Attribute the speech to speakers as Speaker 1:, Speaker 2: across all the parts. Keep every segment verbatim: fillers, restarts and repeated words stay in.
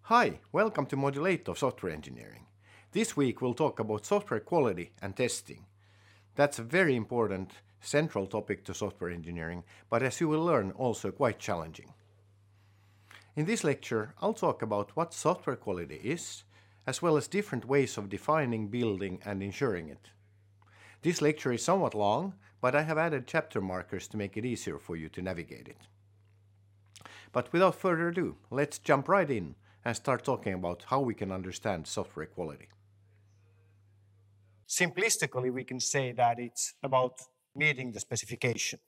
Speaker 1: Hi, welcome to Module eight of Software Engineering. This week we'll talk about software quality and testing. That's a very important central topic to software engineering, but as you will learn, also quite challenging. In this lecture, I'll talk about what software quality is, as well as different ways of defining, building, and ensuring it. This lecture is somewhat long, but I have added chapter markers to make it easier for you to navigate it. But without further ado, let's jump right in and start talking about how we can understand software quality.
Speaker 2: Simplistically, we can say that it's about meeting the specification.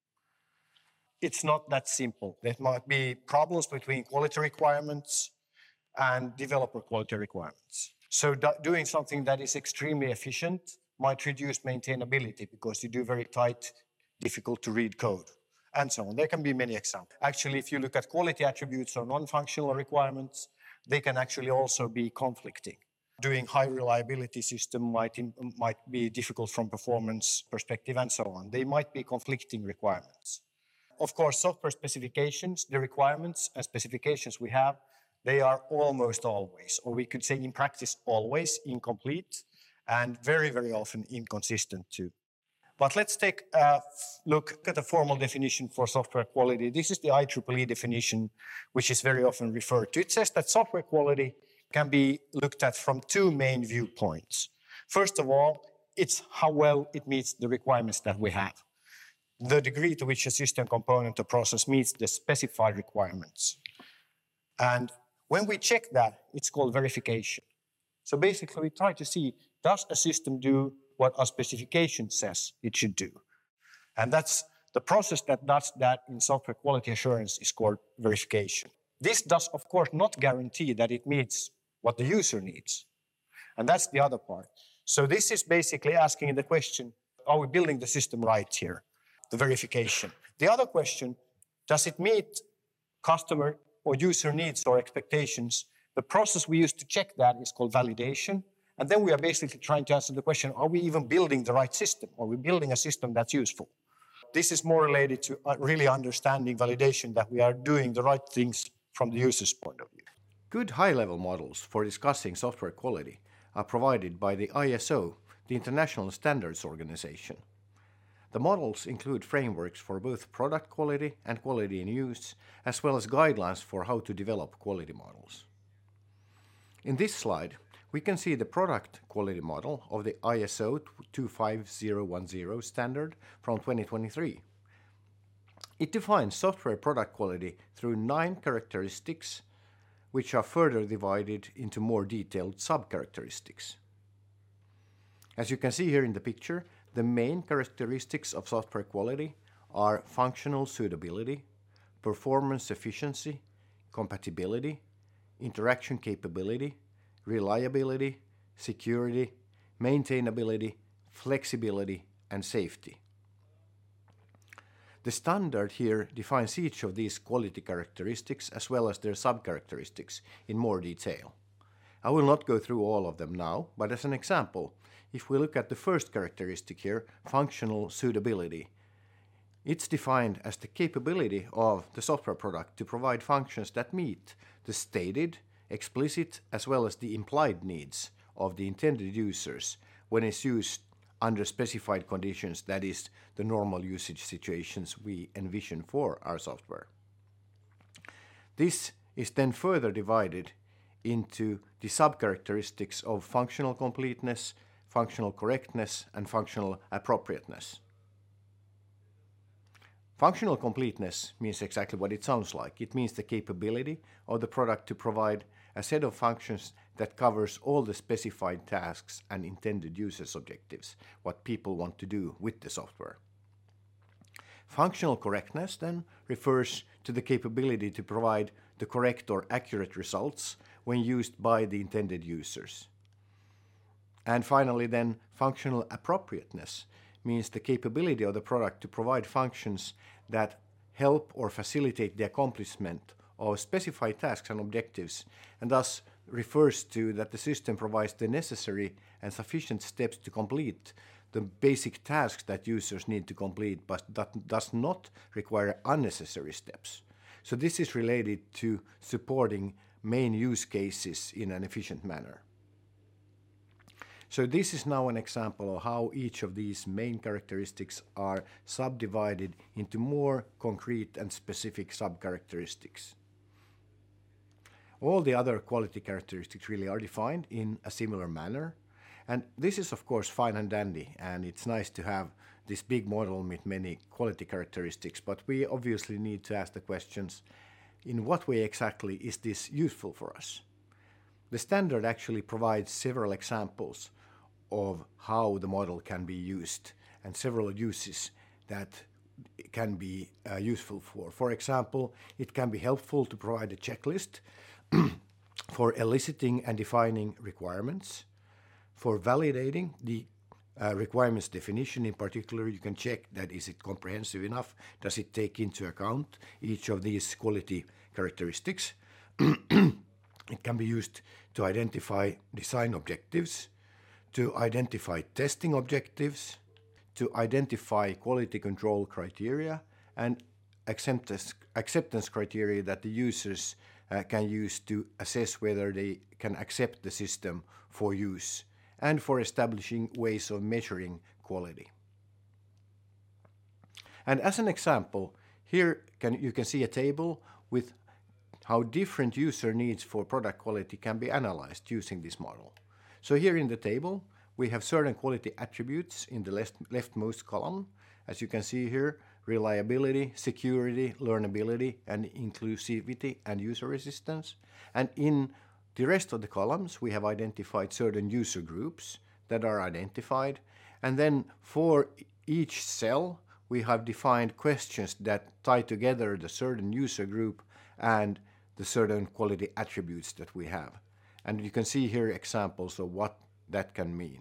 Speaker 2: It's not that simple. There might be problems between quality requirements and developer quality requirements. So do doing something that is extremely efficient might reduce maintainability because you do very tight, difficult to read code, and so on. There can be many examples. Actually, if you look at quality attributes or non-functional requirements, they can actually also be conflicting. Doing high reliability system might, might be difficult from performance perspective and so on. They might be conflicting requirements. Of course, software specifications, the requirements and specifications we have, they are almost always, or we could say in practice always, incomplete and very, very often inconsistent too. But let's take a look at the formal definition for software quality. This is the I triple E definition, which is very often referred to. It says that software quality can be looked at from two main viewpoints. First of all, it's how well it meets the requirements that we have. The degree to which a system component or process meets the specified requirements. And when we check that, it's called verification. So basically, we try to see, does a system do what our specification says it should do? And that's the process that does that in software quality assurance is called verification. This does, of course, not guarantee that it meets what the user needs. And that's the other part. So this is basically asking the question, are we building the system right here? The verification. The other question, does it meet customer or user needs or expectations? The process we use to check that is called validation. And then we are basically trying to answer the question, are we even building the right system? Are we building a system that's useful? This is more related to really understanding validation, that we are doing the right things from the user's point of view.
Speaker 1: Good high-level models for discussing software quality are provided by the I S O, the International Standards Organization. The models include frameworks for both product quality and quality in use, as well as guidelines for how to develop quality models. In this slide, we can see the product quality model of the I S O two five zero one zero standard from twenty twenty-three. It defines software product quality through nine characteristics, which are further divided into more detailed sub-characteristics. As you can see here in the picture, the main characteristics of software quality are functional suitability, performance efficiency, compatibility, interaction capability, reliability, security, maintainability, flexibility, and safety. The standard here defines each of these quality characteristics as well as their sub-characteristics in more detail. I will not go through all of them now, but as an example, if we look at the first characteristic here, functional suitability, it's defined as the capability of the software product to provide functions that meet the stated, explicit, as well as the implied needs of the intended users when it's used under specified conditions, that is, the normal usage situations we envision for our software. This is then further divided into the sub-characteristics of functional completeness, functional correctness, and functional appropriateness. Functional completeness means exactly what it sounds like. It means the capability of the product to provide a set of functions that covers all the specified tasks and intended users' objectives, what people want to do with the software. Functional correctness then refers to the capability to provide the correct or accurate results when used by the intended users. And finally then, functional appropriateness means the capability of the product to provide functions that help or facilitate the accomplishment of specified tasks and objectives, and thus refers to that the system provides the necessary and sufficient steps to complete the basic tasks that users need to complete, but that does not require unnecessary steps. So this is related to supporting main use cases in an efficient manner. So this is now an example of how each of these main characteristics are subdivided into more concrete and specific sub-characteristics. All the other quality characteristics really are defined in a similar manner. And this is of course fine and dandy, and it's nice to have this big model with many quality characteristics, but we obviously need to ask the questions, in what way exactly is this useful for us? The standard actually provides several examples of how the model can be used and several uses that can be uh, useful for. For example, it can be helpful to provide a checklist for eliciting and defining requirements, for validating the uh, requirements definition. In particular, you can check that is it comprehensive enough, does it take into account each of these quality characteristics. It can be used to identify design objectives, to identify testing objectives, to identify quality control criteria and acceptance, acceptance criteria that the users uh, can use to assess whether they can accept the system for use, and for establishing ways of measuring quality. And as an example, here can, you can see a table with how different user needs for product quality can be analyzed using this model. So here in the table, we have certain quality attributes in the left, leftmost column. As you can see here, reliability, security, learnability, and inclusivity and user resistance. And in the rest of the columns, we have identified certain user groups that are identified. And then for each cell, we have defined questions that tie together the certain user group and the certain quality attributes that we have. And you can see here examples of what that can mean.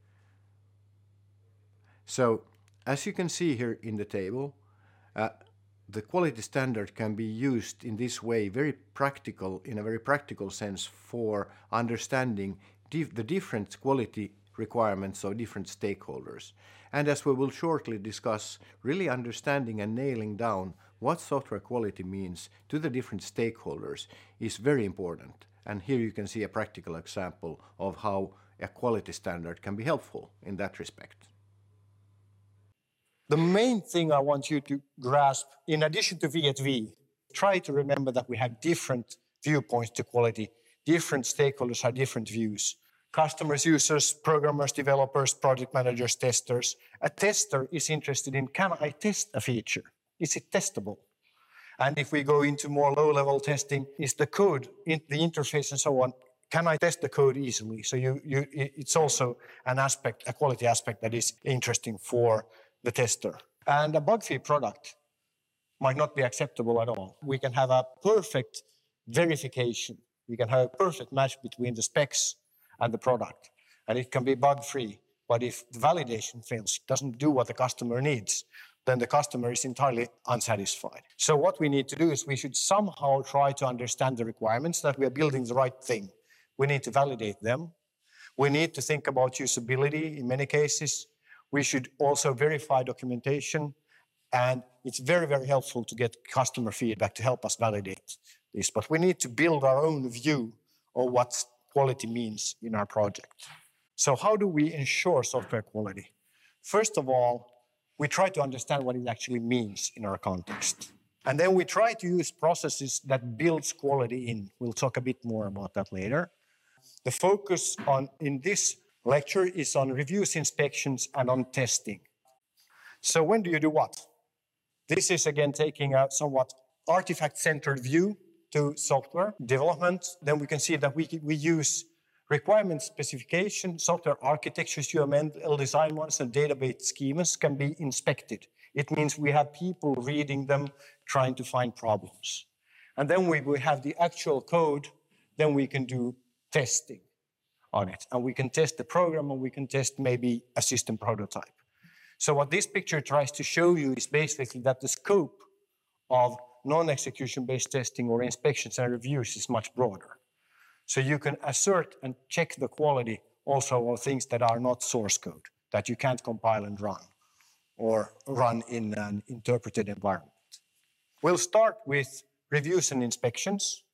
Speaker 1: So, as you can see here in the table, uh, the quality standard can be used in this way, very practical, in a very practical sense, for understanding dif- the different quality requirements of different stakeholders. And as we will shortly discuss, really understanding and nailing down what software quality means to the different stakeholders is very important. And here you can see a practical example of how a quality standard can be helpful in that respect.
Speaker 2: The main thing I want you to grasp, in addition to V at V, try to remember that we have different viewpoints to quality. Different stakeholders have different views. Customers, users, programmers, developers, project managers, testers. A tester is interested in, can I test a feature? Is it testable? And if we go into more low-level testing, is the code, in the interface and so on, can I test the code easily? So you, you, it's also an aspect, a quality aspect that is interesting for the tester. And a bug-free product might not be acceptable at all. We can have a perfect verification. We can have a perfect match between the specs and the product. And it can be bug-free. But if the validation fails, it doesn't do what the customer needs, then the customer is entirely unsatisfied. So what we need to do is we should somehow try to understand the requirements, that we are building the right thing. We need to validate them. We need to think about usability in many cases. We should also verify documentation. And it's very, very helpful to get customer feedback to help us validate this. But we need to build our own view of what quality means in our project. So how do we ensure software quality? First of all, we try to understand what it actually means in our context. And then we try to use processes that builds quality in. We'll talk a bit more about that later. The focus on in this lecture is on reviews, inspections, and on testing. So when do you do what? This is again taking a somewhat artifact-centered view to software development. Then we can see that we, we use requirement specification, software architectures, U M L design ones, and database schemas can be inspected. It means we have people reading them, trying to find problems. And then we, we have the actual code, then we can do testing on it. And we can test the program, and we can test maybe a system prototype. So what this picture tries to show you is basically that the scope of non-execution-based testing or inspections and reviews is much broader. So you can assert and check the quality also of things that are not source code, that you can't compile and run, or run in an interpreted environment. We'll start with reviews and inspections.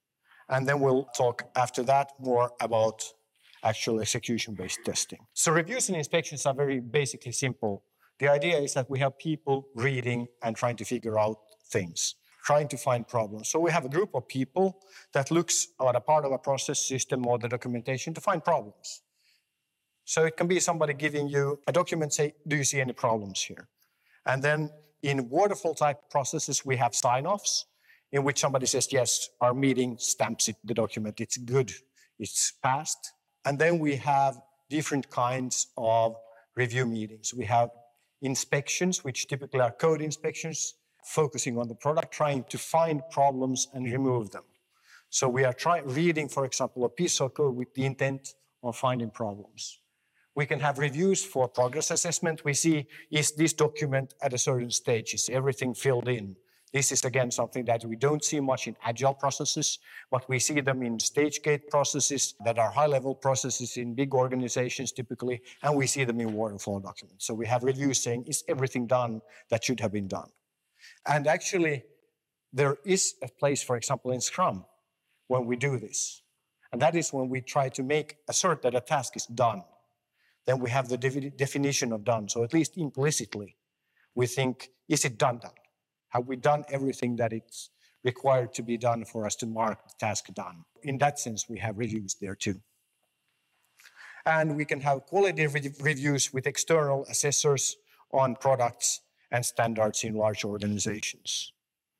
Speaker 2: And then we'll talk after that more about actual execution-based testing. So reviews and inspections are very basically simple. The idea is that we have people reading and trying to figure out things, trying to find problems. So we have a group of people that looks at a part of a process system or the documentation to find problems. So it can be somebody giving you a document, say, do you see any problems here? And then in waterfall type processes, we have sign-offs in which somebody says, yes, our meeting stamps it, the document, it's good, it's passed. And then we have different kinds of review meetings. We have inspections, which typically are code inspections, focusing on the product, trying to find problems and remove them. So we are try reading, for example, a piece of code with the intent of finding problems. We can have reviews for progress assessment. We see, is this document at a certain stage? Is everything filled in? This is, again, something that we don't see much in agile processes, but we see them in stage gate processes that are high-level processes in big organizations typically, and we see them in waterfall documents. So we have reviews saying, is everything done that should have been done? And actually, there is a place, for example, in Scrum, when we do this. And that is when we try to make assert that a task is done. Then we have the de- definition of done. So at least implicitly, we think, is it done done? Have we done everything that it's required to be done for us to mark the task done? In that sense, we have reviews there too. And we can have quality re- reviews with external assessors on products and standards in large organizations.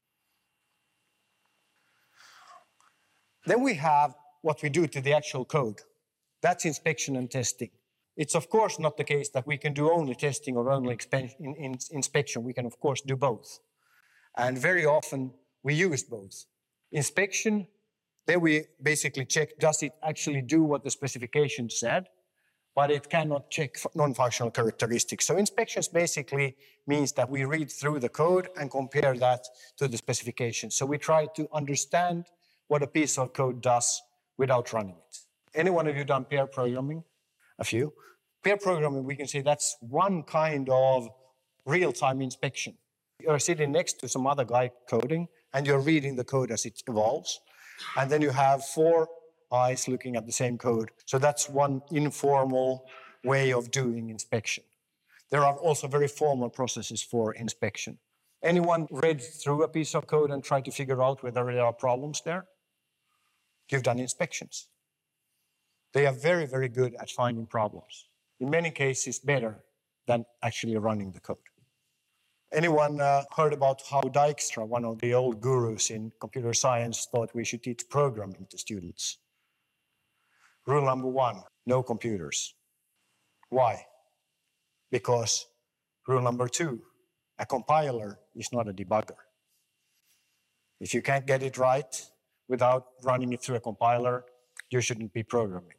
Speaker 2: Then we have what we do to the actual code. That's inspection and testing. It's of course not the case that we can do only testing or only in, in, inspection. We can of course do both. And very often we use both. Inspection, there we basically check, does it actually do what the specification said? But it cannot check non-functional characteristics. So inspections basically means that we read through the code and compare that to the specification. So we try to understand what a piece of code does without running it. Any one of you done pair programming? A few. Pair programming, we can say that's one kind of real-time inspection. You're sitting next to some other guy coding, and you're reading the code as it evolves. And then you have four eyes looking at the same code. So that's one informal way of doing inspection. There are also very formal processes for inspection. Anyone read through a piece of code and tried to figure out whether there are problems there? You've done inspections. They are very, very good at finding problems. In many cases, better than actually running the code. Anyone uh, heard about how Dijkstra, one of the old gurus in computer science, thought we should teach programming to students? Rule number one, no computers. Why? Because rule number two, a compiler is not a debugger. If you can't get it right without running it through a compiler, you shouldn't be programming.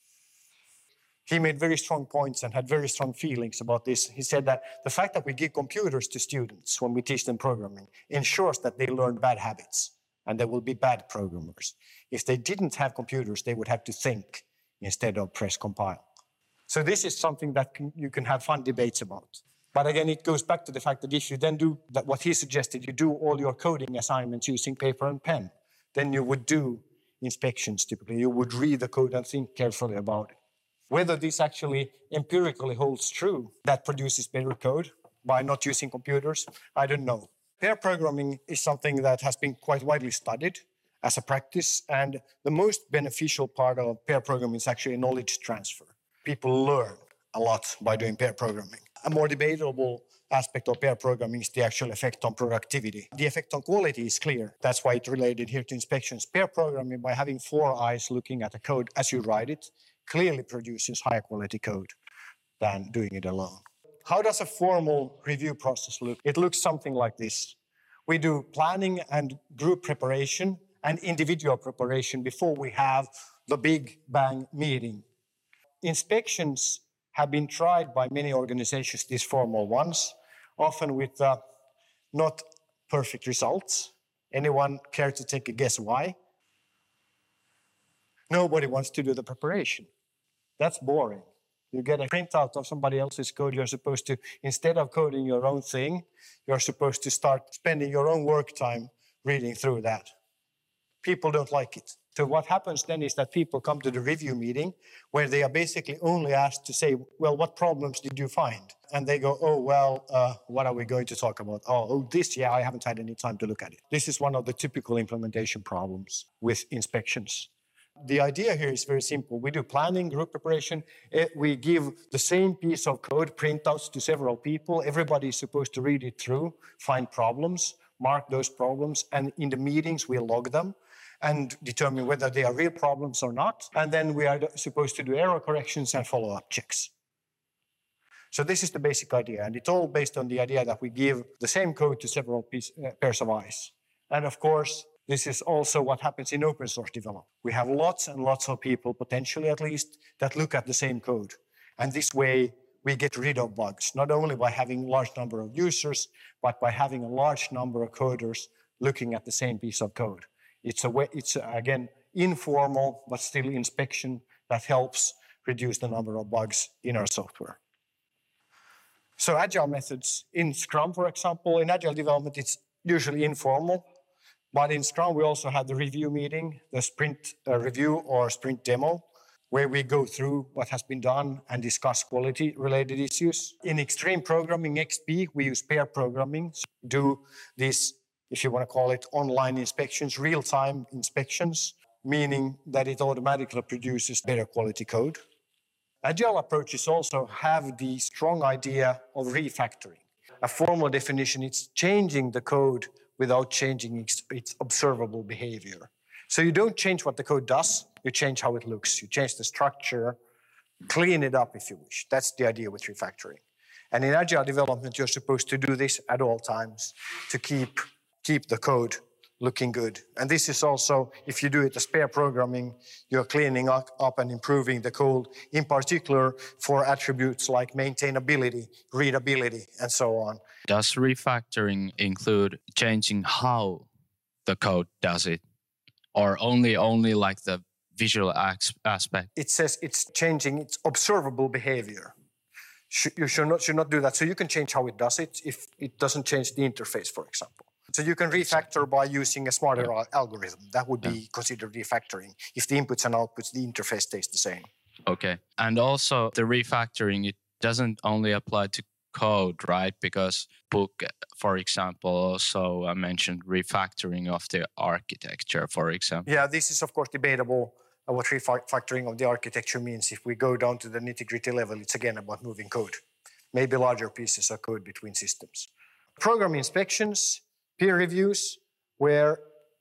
Speaker 2: He made very strong points and had very strong feelings about this. He said that the fact that we give computers to students when we teach them programming ensures that they learn bad habits and they will be bad programmers. If they didn't have computers, they would have to think instead of press compile. So this is something that can, you can have fun debates about. But again, it goes back to the fact that if you then do that, what he suggested, you do all your coding assignments using paper and pen, then you would do inspections typically. You would read the code and think carefully about it. Whether this actually empirically holds true, that produces better code by not using computers, I don't know. Pair programming is something that has been quite widely studied as a practice, and the most beneficial part of pair programming is actually knowledge transfer. People learn a lot by doing pair programming. A more debatable aspect of pair programming is the actual effect on productivity. The effect on quality is clear. That's why it's related here to inspections. Pair programming, by having four eyes looking at the code as you write it, clearly produces higher quality code than doing it alone. How does a formal review process look? It looks something like this. We do planning and group preparation and individual preparation before we have the big bang meeting. Inspections have been tried by many organizations, these formal ones, often with uh, not perfect results. Anyone care to take a guess why? Nobody wants to do the preparation. That's boring. You get a printout of somebody else's code. You're supposed to, instead of coding your own thing, you're supposed to start spending your own work time reading through that. people don't like it. So what happens then is that people come to the review meeting where they are basically only asked to say, well, what problems did you find? And they go, oh, well, uh, what are we going to talk about? Oh, oh, this, yeah, I haven't had any time to look at it. This is one of the typical implementation problems with inspections. The idea here is very simple. We do planning, group preparation. We give the same piece of code printouts to several people. Everybody is supposed to read it through, find problems, mark those problems, and in the meetings we log them and determine whether they are real problems or not. And then we are supposed to do error corrections and follow-up checks. So this is the basic idea, and it's all based on the idea that we give the same code to several piece, uh, pairs of eyes. And of course, this is also what happens in open source development. We have lots and lots of people, potentially at least, that look at the same code. And this way, we get rid of bugs, not only by having a large number of users, but by having a large number of coders looking at the same piece of code. It's, a way, it's a, again, informal, but still inspection that helps reduce the number of bugs in our software. So agile methods in Scrum, for example, in agile development, it's usually informal. But in Scrum, we also have the review meeting, the sprint uh, review or sprint demo, where we go through what has been done and discuss quality-related issues. In extreme programming, X P, we use pair programming, do these, if you want to call it, online inspections, real-time inspections, meaning that it automatically produces better quality code. Agile approaches also have the strong idea of refactoring. A formal definition, it's changing the code without changing its, its observable behavior. So you don't change what the code does, you change how it looks. You change the structure, clean it up if you wish. That's the idea with refactoring. And in agile development, you're supposed to do this at all times to keep, keep the code looking good. And this is also, if you do it as pair programming, you're cleaning up, up and improving the code, in particular for attributes like maintainability, readability, and so on.
Speaker 3: Does refactoring include changing how the code does it, or only only like the visual aspect?
Speaker 2: It says it's changing its observable behavior. You should not, should not do that. So you can change how it does it if it doesn't change the interface, for example. So you can refactor by using a smarter yeah. algorithm. That would be yeah. considered refactoring. If the inputs and outputs, the interface stays the same.
Speaker 3: Okay. And also the refactoring, it doesn't only apply to code, right? Because Book, for example, also uh, mentioned refactoring of the architecture, for example.
Speaker 2: Yeah, this is of course debatable uh, what refactoring of the architecture means. If we go down to the nitty-gritty level, it's again about moving code, maybe larger pieces of code between systems. Program inspections, peer reviews, where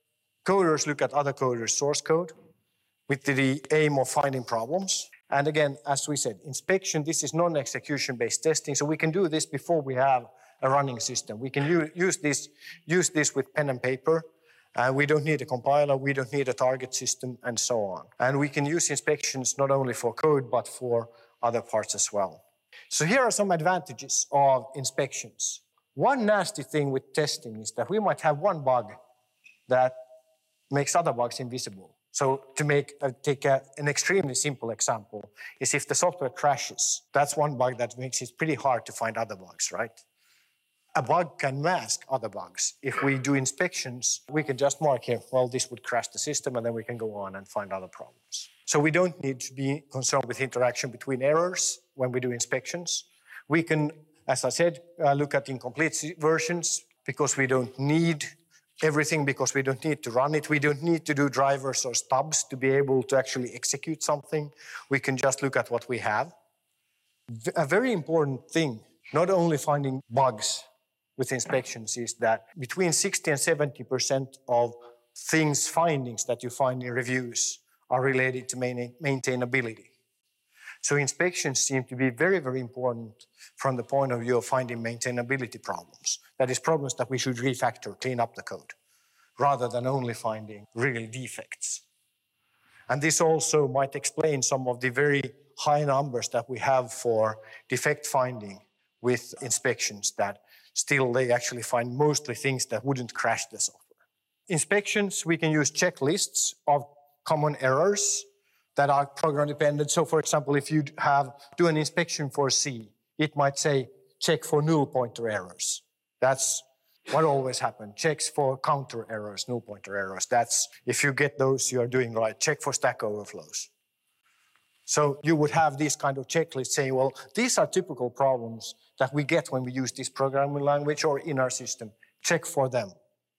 Speaker 2: coders look at other coders' source code with the aim of finding problems. And again, as we said, inspection, this is non-execution based testing, so we can do this before we have a running system. We can u- use this, use this with pen and paper, and we don't need a compiler, we don't need a target system, and so on. And we can use inspections not only for code, but for other parts as well. So here are some advantages of inspections. One nasty thing with testing is that we might have one bug that makes other bugs invisible. So to make uh, take a, an extremely simple example is if the software crashes, that's one bug that makes it pretty hard to find other bugs, right? A bug can mask other bugs. If we do inspections, we can just mark here, well, this would crash the system, and then we can go on and find other problems. So we don't need to be concerned with interaction between errors when we do inspections. We can, as I said, uh, look at incomplete versions because we don't need everything, because we don't need to run it. We don't need to do drivers or stubs to be able to actually execute something. We can just look at what we have. A very important thing, not only finding bugs with inspections, is that between sixty and seventy percent of things, findings that you find in reviews are related to maintainability. So inspections seem to be very, very important from the point of view of finding maintainability problems. That is, problems that we should refactor, clean up the code, rather than only finding real defects. And this also might explain some of the very high numbers that we have for defect finding with inspections, that still they actually find mostly things that wouldn't crash the software. Inspections, we can use checklists of common errors that are program dependent. So for example, if you have do an inspection for C, it might say check for null pointer errors. That's What always happens? Checks for counter errors, null pointer errors. That's, if you get those, you are doing right. Check for stack overflows. So you would have this kind of checklist saying, well, these are typical problems that we get when we use this programming language or in our system. Check for them.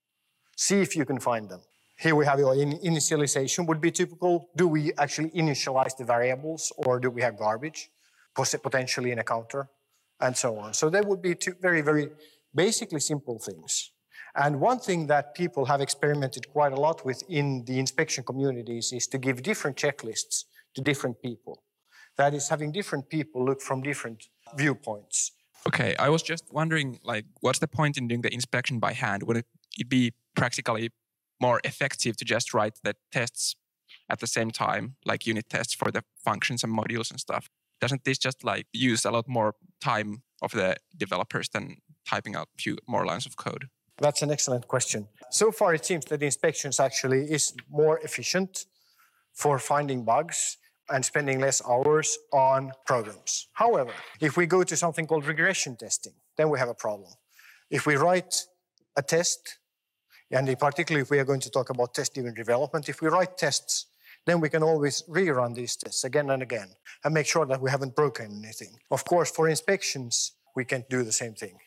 Speaker 2: See if you can find them. Here we have your in initialization would be typical. Do we actually initialize the variables or do we have garbage, potentially in a counter, and so on. So there would be two very, very basically simple things. And one thing that people have experimented quite a lot with in the inspection communities is to give different checklists to different people. That is, having different people look from different viewpoints.
Speaker 4: Okay, I was just wondering, like, what's the point in doing the inspection by hand? Would it be practically more effective to just write the tests at the same time, like unit tests for the functions and modules and stuff? Doesn't this just like use a lot more time of the developers than typing out a few more lines of code?
Speaker 2: That's an excellent question. So far, it seems that the inspections actually is more efficient for finding bugs and spending less hours on programs. However, if we go to something called regression testing, then we have a problem. If we write a test, and particularly if we are going to talk about test-driven development, if we write tests, then we can always rerun these tests again and again and make sure that we haven't broken anything. Of course, for inspections, we can't do the same thing.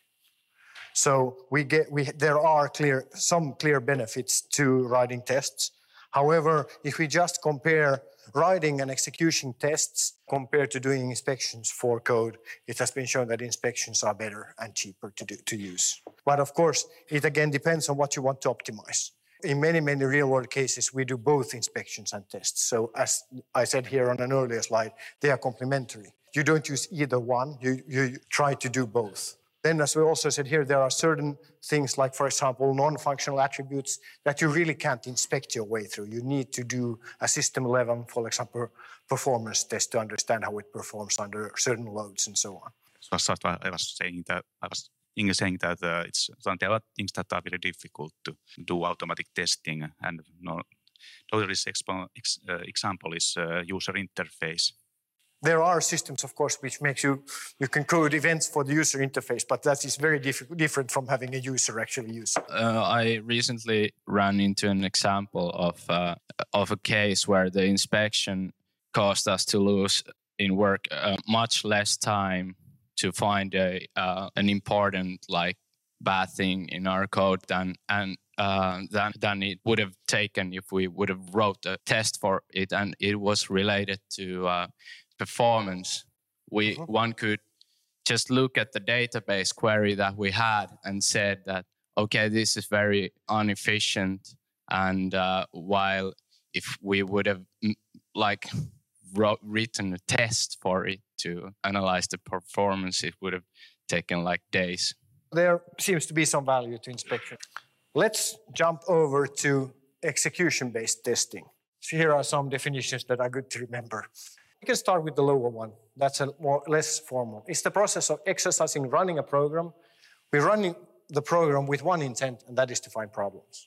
Speaker 2: So we get, we, there are clear, some clear benefits to writing tests. However, if we just compare writing and execution tests compared to doing inspections for code, it has been shown that inspections are better and cheaper to, do, to use. But of course, it again depends on what you want to optimize. In many, many real-world cases, we do both inspections and tests. So as I said here on an earlier slide, they are complementary. You don't use either one, you, you try to do both. Then, as we also said here, there are certain things like, for example, non-functional attributes that you really can't inspect your way through. You need to do a system level, for example, performance test to understand how it performs under certain loads and so on.
Speaker 5: So I was saying that I was Inge saying that uh, it's there are things that are very difficult to do automatic testing, and no, Dory's expo, ex, uh, example is uh, user interface.
Speaker 2: There are systems, of course, which makes you, you can code events for the user interface, but that is very diff different from having a user actually use it.
Speaker 3: Uh, I recently ran into an example of, uh, of a case where the inspection caused us to lose in work uh, much less time to find a, uh, an important, like, bad thing in our code than, and, uh, than, than it would have taken if we would have wrote a test for it, and it was related to uh, performance. We uh-huh. One could just look at the database query that we had and said that, okay, this is very inefficient. And uh, while if we would have like wrote, written a test for it to analyze the performance, it would have taken like days.
Speaker 2: There seems to be some value to inspection. Let's jump over to execution-based testing. So here are some definitions that are good to remember. We can start with the lower one. That's a more less formal. It's the process of exercising running a program. We're running the program with one intent, and that is to find problems.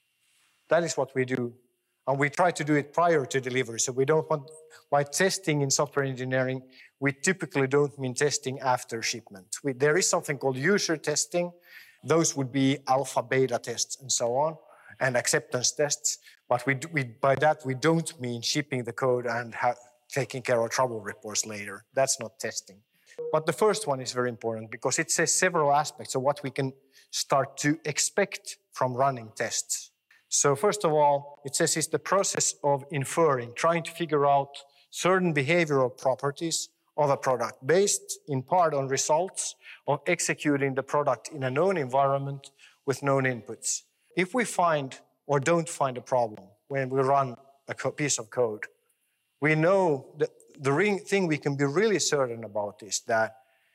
Speaker 2: That is what we do. And we try to do it prior to delivery. So we don't want, by testing in software engineering, we typically don't mean testing after shipment. We, there is something called user testing. Those would be alpha, beta tests, and so on, and acceptance tests. But we, we, by that, we don't mean shipping the code and have, taking care of trouble reports later. That's not testing. But the first one is very important because it says several aspects of what we can start to expect from running tests. So first of all, it says it's the process of inferring, trying to figure out certain behavioral properties of a product based in part on results of executing the product in a known environment with known inputs. If we find or don't find a problem when we run a piece of code, we know that the thing we can be really certain about is that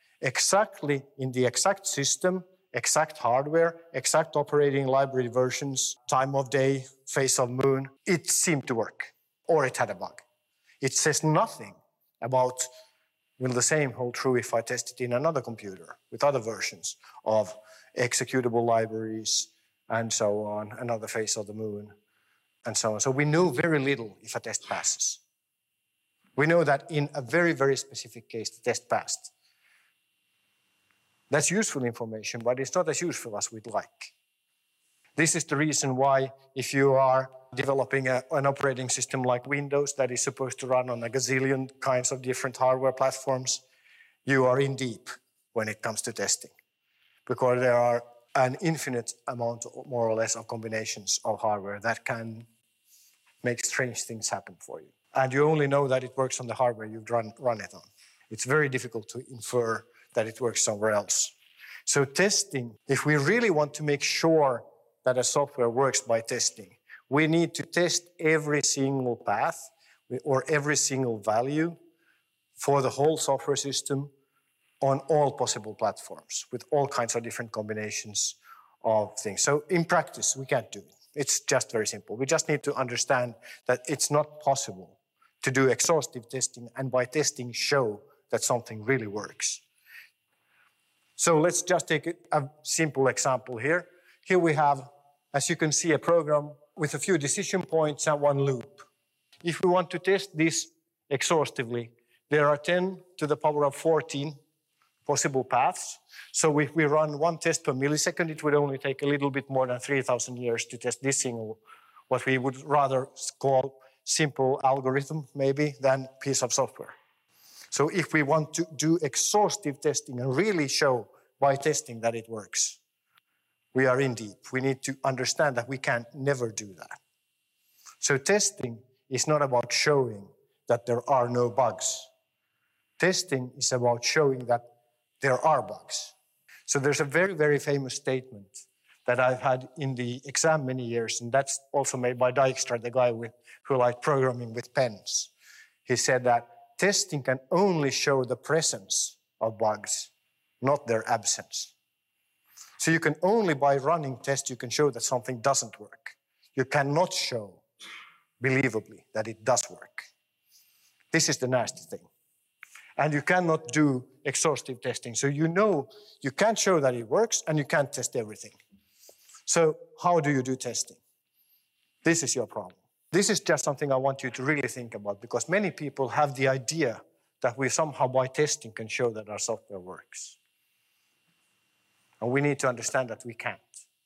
Speaker 2: exactly in the exact system, exact hardware, exact operating library versions, time of day, phase of moon, it seemed to work, or it had a bug. It says nothing about, will the same hold true if I test it in another computer with other versions of executable libraries and so on, another phase of the moon, and so on. So we know very little if a test passes. We know that in a very, very specific case, the test passed. That's useful information, but it's not as useful as we'd like. This is the reason why if you are developing a, an operating system like Windows that is supposed to run on a gazillion kinds of different hardware platforms, you are in deep when it comes to testing, because there are an infinite amount, more or less, of combinations of hardware that can make strange things happen for you. And you only know that it works on the hardware you've run, run it on. It's very difficult to infer that it works somewhere else. So testing, if we really want to make sure that a software works by testing, we need to test every single path or every single value for the whole software system on all possible platforms with all kinds of different combinations of things. So in practice, we can't do it. It's just very simple. We just need to understand that it's not possible to do exhaustive testing and by testing show that something really works. So let's just take a simple example here. Here we have, as you can see, a program with a few decision points and one loop. If we want to test this exhaustively, there are ten to the power of fourteen possible paths. So if we run one test per millisecond, it would only take a little bit more than three thousand years to test this single, what we would rather call simple algorithm, maybe, than piece of software. So if we want to do exhaustive testing and really show by testing that it works, we are in deep. We need to understand that we can never do that. So testing is not about showing that there are no bugs. Testing is about showing that there are bugs. So there's a very, very famous statement that I've had in the exam many years, and that's also made by Dijkstra, the guy with, who liked programming with pens. He said that testing can only show the presence of bugs, not their absence. So you can only, by running tests, you can show that something doesn't work. You cannot show, believably, that it does work. This is the nasty thing. And you cannot do exhaustive testing. So you know you can't show that it works and you can't test everything. So how do you do testing? This is your problem. This is just something I want you to really think about, because many people have the idea that we somehow by testing can show that our software works. And we need to understand that we can't.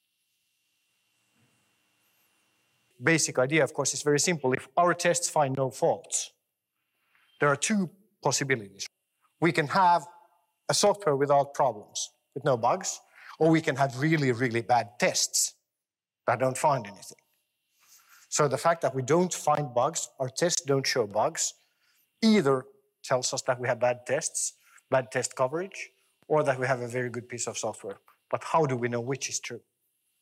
Speaker 2: Basic idea, of course, is very simple. If our tests find no faults, there are two possibilities. We can have a software without problems, with no bugs, or we can have really, really bad tests that don't find anything. So the fact that we don't find bugs, our tests don't show bugs, either tells us that we have bad tests, bad test coverage, or that we have a very good piece of software. But how do we know which is true?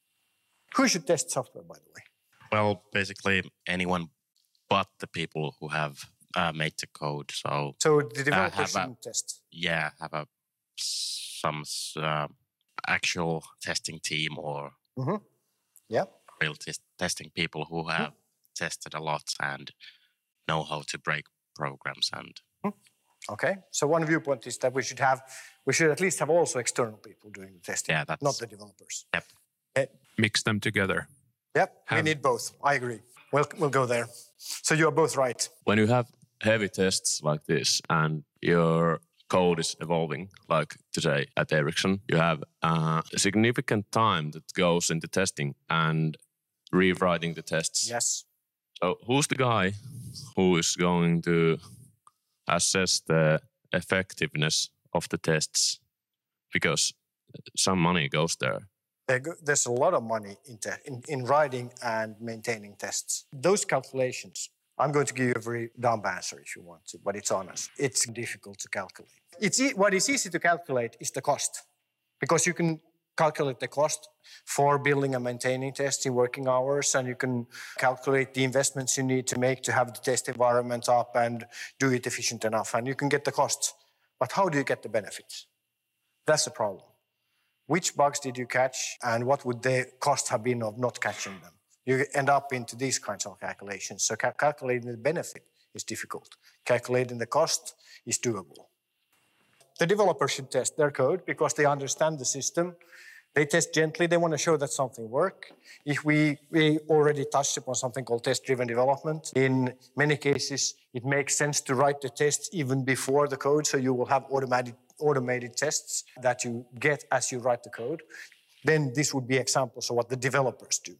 Speaker 2: Who should test software, by the way?
Speaker 6: Well, basically anyone but the people who have uh, made the code. So,
Speaker 2: so the developers
Speaker 6: uh,
Speaker 2: shouldn't test?
Speaker 6: Yeah, have a some uh, actual testing team or
Speaker 2: mm-hmm. yeah.
Speaker 6: real test testing people who have mm-hmm. tested a lot and know how to break programs. And
Speaker 2: mm-hmm. Okay, so one viewpoint is that we should have, we should at least have also external people doing the testing,
Speaker 6: yeah, that's,
Speaker 2: not the developers.
Speaker 6: Yep.
Speaker 2: Okay.
Speaker 7: Mix them together.
Speaker 2: Yep,
Speaker 7: have,
Speaker 2: we need both. I agree. We'll, we'll go there. So you're both right.
Speaker 8: When you have heavy tests like this and your code is evolving, like today at Ericsson, you have uh, a significant time that goes into testing and rewriting the tests.
Speaker 2: Yes.
Speaker 8: So who's the guy who is going to assess the effectiveness of the tests? Because some money goes there.
Speaker 2: There's a lot of money in, te- in, in writing and maintaining tests. Those calculations, I'm going to give you a very dumb answer if you want to, but it's honest. It's difficult to calculate. It's e- what is easy to calculate is the cost, because you can calculate the cost for building and maintaining tests in working hours, and you can calculate the investments you need to make to have the test environment up and do it efficient enough, and you can get the costs. But how do you get the benefits? That's the problem. Which bugs did you catch, and what would the cost have been of not catching them? You end up into these kinds of calculations. So cal- calculating the benefit is difficult. Calculating the cost is doable. The developer should test their code because they understand the system. They test gently. They want to show that something works. If we, we already touched upon something called test-driven development, in many cases, it makes sense to write the tests even before the code, so you will have automatic automated tests that you get as you write the code, then this would be examples of what the developers do.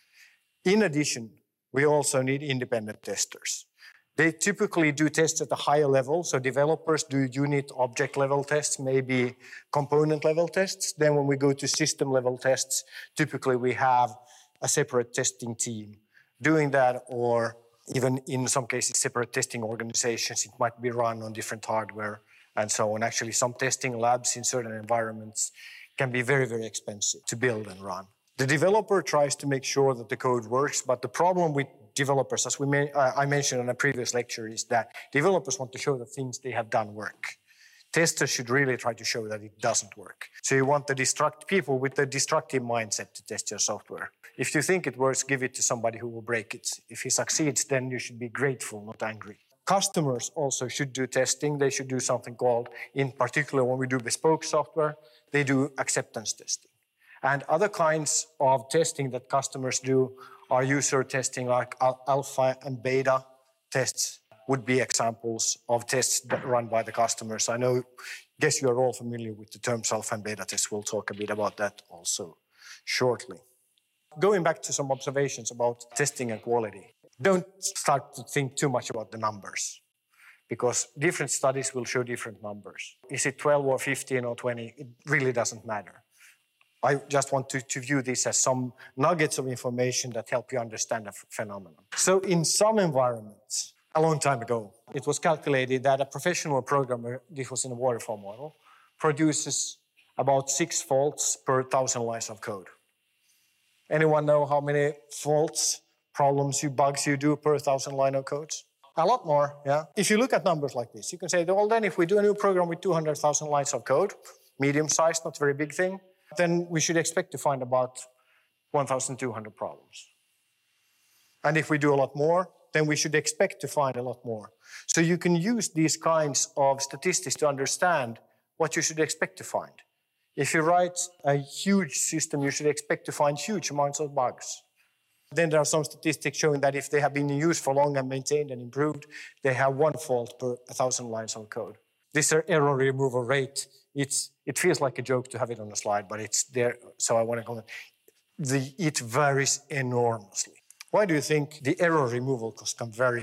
Speaker 2: In addition, we also need independent testers. They typically do tests at a higher level, so developers do unit object level tests, maybe component level tests. Then when we go to system level tests, typically we have a separate testing team doing that, or even in some cases separate testing organizations. It might be run on different hardware and so on. Actually, some testing labs in certain environments can be very, very expensive to build and run. The developer tries to make sure that the code works, but the problem with developers, as we may, uh, I mentioned in a previous lecture, is that developers want to show that things they have done work. Testers should really try to show that it doesn't work. So you want the destruct people with the destructive mindset to test your software. If you think it works, give it to somebody who will break it. If he succeeds, then you should be grateful, not angry. Customers also should do testing. They should do something called, in particular when we do bespoke software, they do acceptance testing. And other kinds of testing that customers do are user testing, like alpha and beta tests would be examples of tests that run by the customers. I know, guess you're all familiar with the terms alpha and beta tests. We'll talk a bit about that also shortly. Going back to some observations about testing and quality. Don't start to think too much about the numbers, because different studies will show different numbers. Is it twelve or fifteen or twenty? It really doesn't matter. I just want to, to view this as some nuggets of information that help you understand the phenomenon. So in some environments, a long time ago, it was calculated that a professional programmer, this was in a waterfall model, produces about six faults per thousand lines of code. Anyone know how many faults, problems, you bugs you do per thousand line of codes? A lot more, yeah. If you look at numbers like this, you can say, well, then if we do a new program with two hundred thousand lines of code, medium size, not very big thing, then we should expect to find about one thousand two hundred problems. And if we do a lot more, then we should expect to find a lot more. So you can use these kinds of statistics to understand what you should expect to find. If you write a huge system, you should expect to find huge amounts of bugs. Then there are some statistics showing that if they have been in use for long and maintained and improved, they have one fault per one thousand lines of code. This error removal rate, it's, it feels like a joke to have it on the slide, but it's there, so I want to comment. The, it varies enormously. Why do you think the error removal costs can vary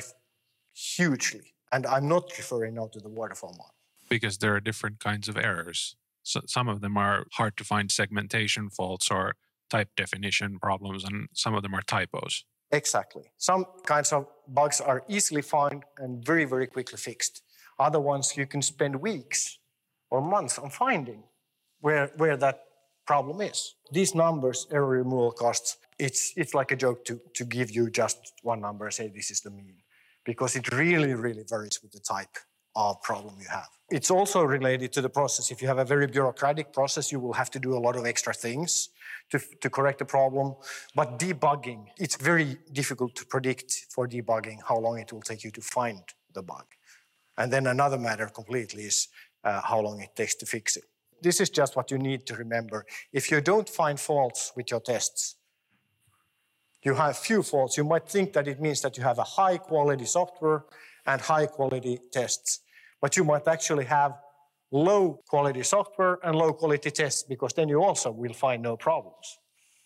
Speaker 2: hugely? And I'm not referring now to the waterfall model.
Speaker 7: Because there are different kinds of errors. So some of them are hard to find segmentation faults or type definition problems, and some of them are typos.
Speaker 2: Exactly. Some kinds of bugs are easily found and very, very quickly fixed. Other ones you can spend weeks or months on finding where, where that problem is. These numbers, error removal costs, it's, it's like a joke to, to give you just one number and say this is the mean, because it really, really varies with the type of problem you have. It's also related to the process. If you have a very bureaucratic process, you will have to do a lot of extra things to, to correct the problem. But debugging, it's very difficult to predict for debugging how long it will take you to find the bug. And then another matter completely is uh, how long it takes to fix it. This is just what you need to remember. If you don't find faults with your tests, you have few faults, you might think that it means that you have a high quality software and high quality tests. But you might actually have low quality software and low quality tests, because then you also will find no problems.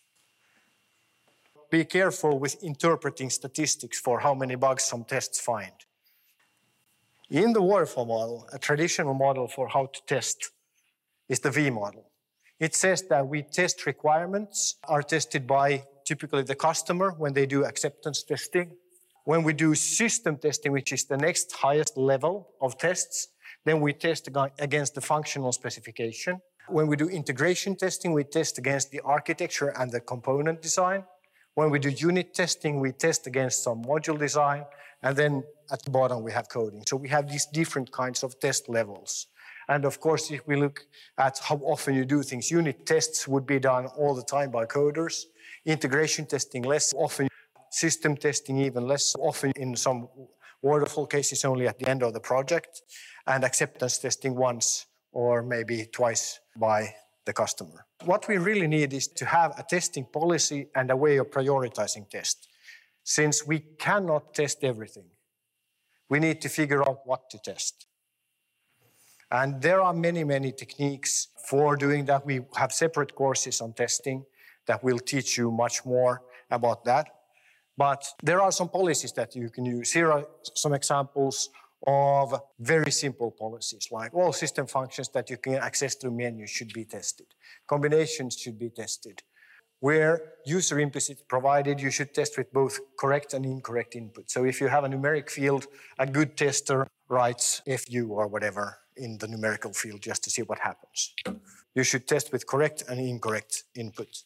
Speaker 2: Be careful with interpreting statistics for how many bugs some tests find. In the waterfall model, a traditional model for how to test is the V model. It says that we test requirements are tested by typically the customer when they do acceptance testing. When we do system testing, which is the next highest level of tests, then we test against the functional specification. When we do integration testing, we test against the architecture and the component design. When we do unit testing, we test against some module design. And then at the bottom, we have coding. So we have these different kinds of test levels. And of course, if we look at how often you do things, unit tests would be done all the time by coders. Integration testing less often. System testing even less often, in some waterfall cases only at the end of the project, and acceptance testing once or maybe twice by the customer. What we really need is to have a testing policy and a way of prioritizing tests. Since we cannot test everything, we need to figure out what to test. And there are many, many techniques for doing that. We have separate courses on testing that will teach you much more about that. But there are some policies that you can use. Here are some examples of very simple policies, like all system functions that you can access through menus should be tested. Combinations should be tested. Where user implicit provided, you should test with both correct and incorrect input. So if you have a numeric field, a good tester writes F U or whatever in the numerical field just to see what happens. You should test with correct and incorrect input.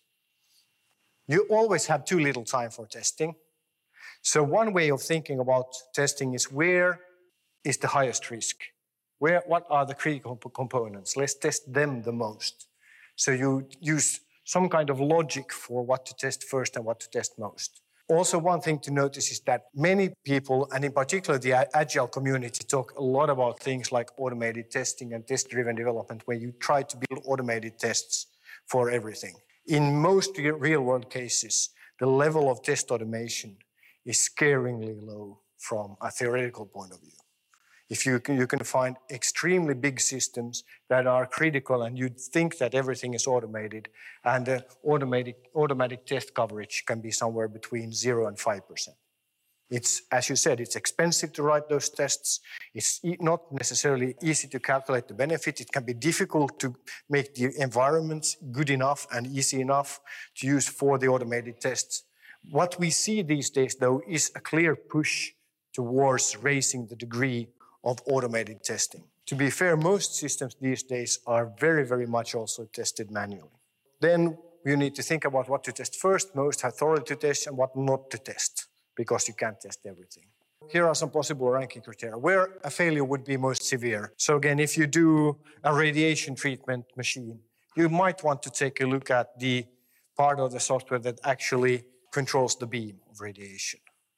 Speaker 2: You always have too little time for testing. So one way of thinking about testing is where is the highest risk? Where, what are the critical components? Let's test them the most. So you use some kind of logic for what to test first and what to test most. Also, one thing to notice is that many people, and in particular the Agile community, talk a lot about things like automated testing and test-driven development, where you try to build automated tests for everything. In most real-world cases, the level of test automation is scaringly low from a theoretical point of view. If you can, you can find extremely big systems that are critical and you'd think that everything is automated, and the automatic, automatic test coverage can be somewhere between zero and five percent. It's, as you said, it's expensive to write those tests. It's not necessarily easy to calculate the benefit. It can be difficult to make the environments good enough and easy enough to use for the automated tests. What we see these days, though, is a clear push towards raising the degree of automated testing. To be fair, most systems these days are very, very much also tested manually. Then you need to think about what to test first, most, how thoroughly to test, and what not to test, because you can't test everything. Here are some possible ranking criteria where a failure would be most severe. So again, if you do a radiation treatment machine, you might want to take a look at the part of the software that actually controls the beam of radiation.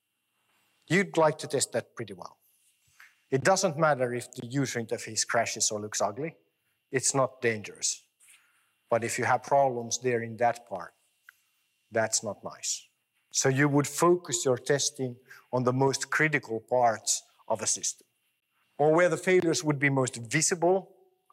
Speaker 2: You'd like to test that pretty well. It doesn't matter if the user interface crashes or looks ugly. It's not dangerous. But if you have problems there in that part, that's not nice. So you would focus your testing on the most critical parts of a system, or where the failures would be most visible,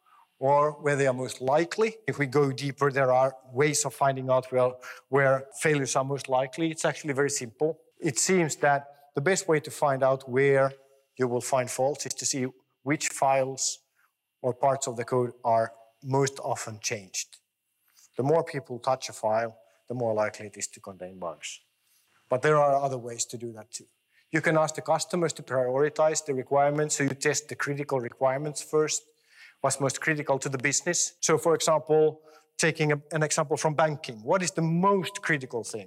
Speaker 2: or where they are most likely. If we go deeper, there are ways of finding out well, where failures are most likely. It's actually very simple. It seems that the best way to find out where you will find faults is to see which files or parts of the code are most often changed. The more people touch a file, the more likely it is to contain bugs. But there are other ways to do that too. You can ask the customers to prioritize the requirements, so you test the critical requirements first, what's most critical to the business. So for example, taking a, an example from banking, what is the most critical thing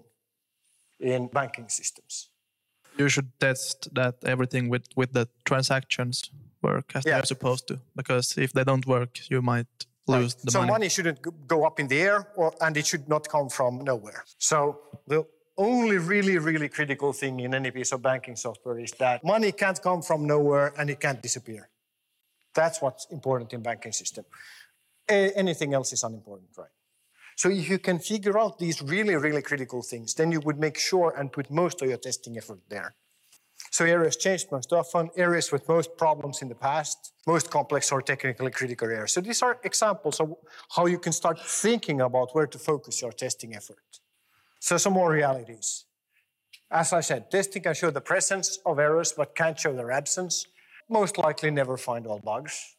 Speaker 2: in banking systems?
Speaker 9: You should test that everything with, with the transactions work as yeah. they're supposed to, because if they don't work, you might lose right. the
Speaker 2: so
Speaker 9: money.
Speaker 2: So money shouldn't go up in the air, or, and it should not come from nowhere. So the only really, really critical thing in any piece of banking software is that money can't come from nowhere and it can't disappear. That's what's important in banking system. A- anything else is unimportant, right? So if you can figure out these really, really critical things, then you would make sure and put most of your testing effort there. So areas changed most often, areas with most problems in the past, most complex or technically critical areas. So these are examples of how you can start thinking about where to focus your testing effort. So some more realities. As I said, testing can show the presence of errors, but can't show their absence. Most likely never find all bugs.